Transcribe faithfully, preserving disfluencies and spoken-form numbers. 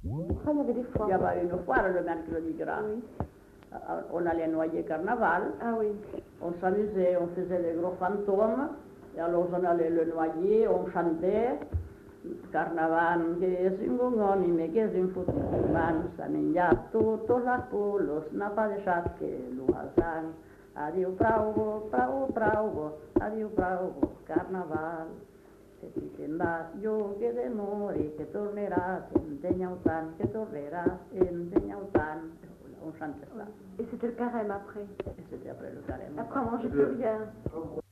Ah, il y avait des foires. Il y avait une foire le mercredi gras. Oui. On allait noyer carnaval. Ah oui. On s'amusait, on faisait des gros fantômes. Et alors on allait le noyer, on chantait. Carnaval que es un gongoni, que es un futuman, saninja todos los pulos, napa de chatque, luazán. Adiós praugo, praugo, praugo, adiós praugo, carnaval. Que si tendrás yo que de mori, que tornerás en Deñaután, que tornerás en Deñaután. On chantait ça. Et c'était le carême après. Et c'était après le carême. Après, on mangeait plus rien.